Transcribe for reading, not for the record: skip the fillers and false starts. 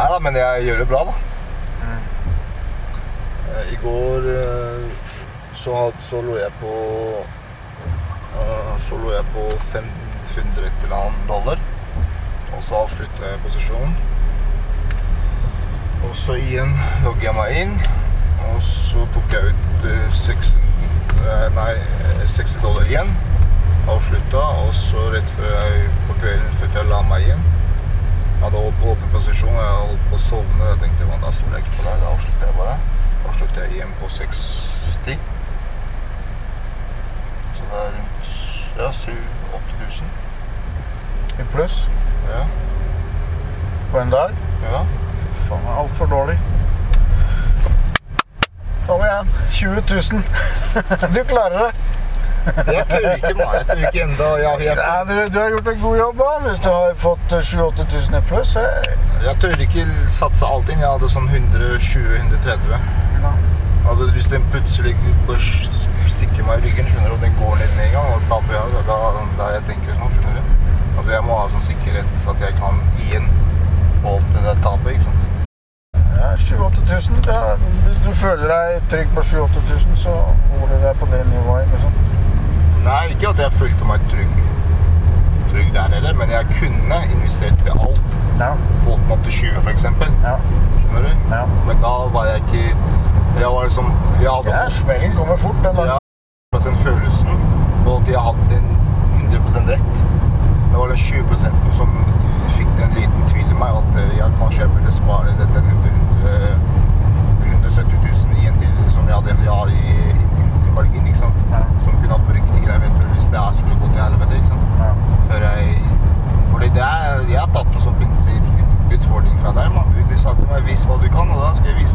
Neida, men jeg gjør det bra da. I går så lå jeg på $500 og så avsluttet jeg posisjonen. Og så igjen logget jeg meg inn, og så tok jeg ut $60 igjen, avsluttet, og så rett før jeg på kvelden før jeg la meg igjen. Jeg hadde åpen posisjon, jeg holdt på å sovne, jeg tenkte da stoler jeg ikke på det, da avsluttet jeg bare. Avsluttet jeg igjen på 60. Så det rundt 7-8 tusen. I pluss? Ja. På en dag? Ja. Fy faen, det alt for dårlig. Kom igjen, 20 000. Du klarer det. Jeg tør ikke, man. Jeg tør ikke enda. Du har gjort en god jobb, da, hvis du har fått 7-8 000 i pluss. Jeg tør ikke satse alt inn. Jeg hadde sånn 120-130. Ja. Altså, hvis den plutselig stikker meg i ryggen, skjønner du, og den går ned med en gang, og taper jeg, da jeg tenker sånn, skjønner du. Altså, jeg må ha sånn sikkerhet så at jeg kan igjen få opp det der tapet, ikke sant? Ja, 7-8 000. Ja, hvis du føler deg trygg på 7-8 000, så holder du deg på det nivået, ikke sant? Nei, ikke at jeg følte meg trygg der heller, men jeg kunne investert ved alt. Ja. Fått den opp til 20 for eksempel. Ja. Skjønner du? Ja. Men da var jeg ikke... Jeg var liksom... Smellen kommer fort den dagen. Ja, følelsen på at jeg hadde en 100% rett. Det var den 20% som fikk en liten tvil i meg, at kanskje jeg burde spare den 170 000 igjen til, som jeg hadde i margin, ikke sant? Ja. Som kunne ha brukt ikke eventuelt hvis det skulle gå til helvete, ikke sant? Ja. Fordi jeg har tatt en sånn prinsipputfordring fra deg, man. De sa til meg, vis hva du kan, og da skal jeg vise